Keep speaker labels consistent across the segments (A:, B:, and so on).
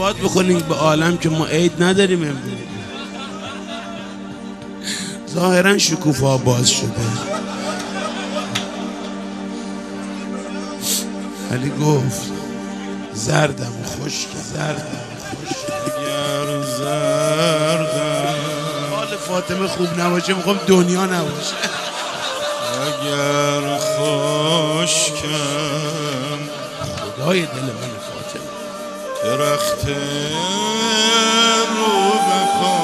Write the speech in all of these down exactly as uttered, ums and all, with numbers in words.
A: اعتقاد بکنیم به عالم که ما عید نداریم امروز. ظاهرا شکوفا باز شده ولی گفت زردم و خشک، زردم و خشک. اگر زردم حال فاطمه خوب نباشه میخوام دنیا نباشه. اگر خشکم خدای دل من فاطمه، درخت رو به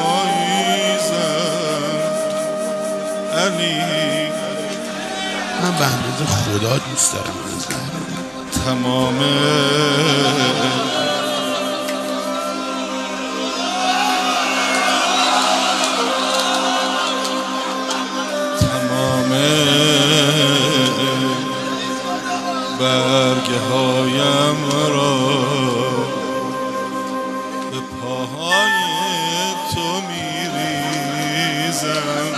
A: پاییزم علی، من به اندازه خدا دوست دارم از تمام تمام برگه هایم را به پاهای تو میریزم.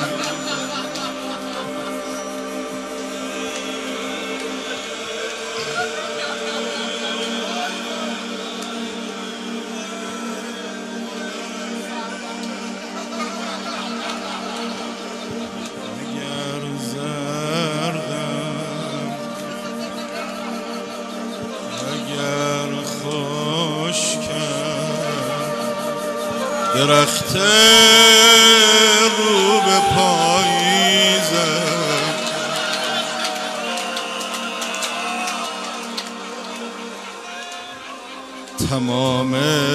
A: درخت رو به پاییزم تمام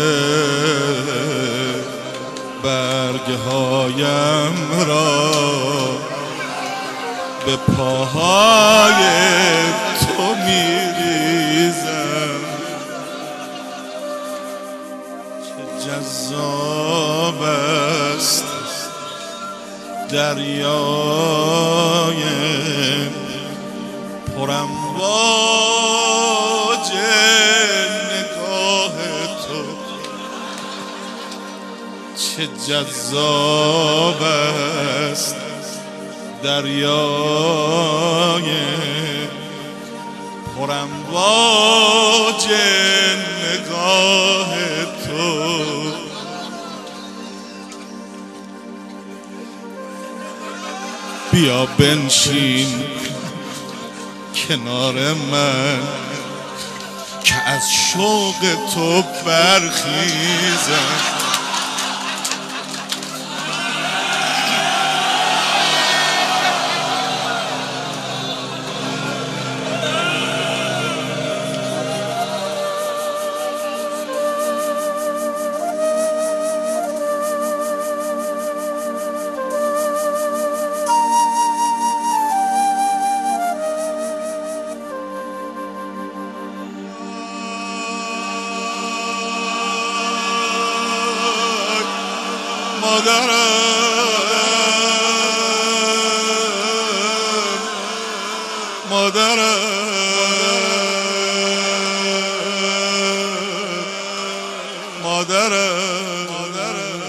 A: برگه هایم را به پاهای تو میریزم. جذاب است دریای پرامواج نگاه تو، چه جذاب است دریای پرامواج نگاه تو. بیا بنشین کنار من که از شوق تو برخیزم. مادرم مادرم مادرم مادرم